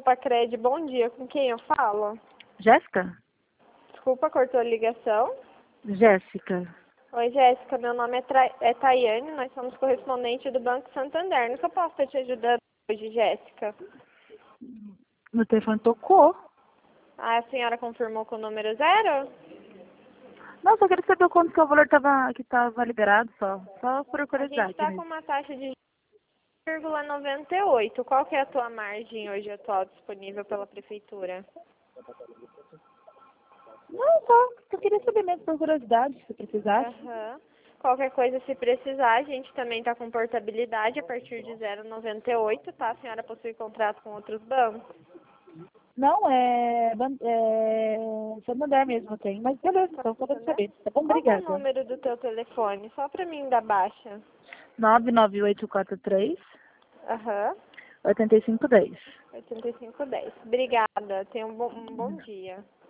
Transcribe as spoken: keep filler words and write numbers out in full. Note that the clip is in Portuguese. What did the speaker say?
Pacred, bom dia. Com quem eu falo? Jéssica? Desculpa, cortou a ligação. Jéssica. Oi, Jéssica. Meu nome é, Tra... é Tayane. Nós somos correspondente do Banco Santander. No que eu posso estar te ajudando hoje, Jéssica? Meu telefone tocou. Ah, a senhora confirmou com o número zero? Não, só queria saber quanto que o valor tava, que estava liberado, só. Só por A gente curiosidade está com mesmo. uma taxa de zero vírgula noventa e oito. Qual que é a tua margem hoje atual disponível pela prefeitura? Não, só. Só queria saber mesmo por curiosidade, se precisasse. Aham. Qualquer coisa, se precisar, a gente também está com portabilidade a partir de zero vírgula noventa e oito, tá? A senhora possui contrato com outros bancos? Não, é... ban- é... Santander mesmo tem. Mas beleza, então, só pra Entendeu? saber. Tá bom? Qual que é o Obrigada. número do teu telefone? Só pra mim dar baixa. nove nove oito quatro três, Aham. oito cinco um zero. oitenta e cinco dez. Obrigada. Tenha um bom, um bom dia.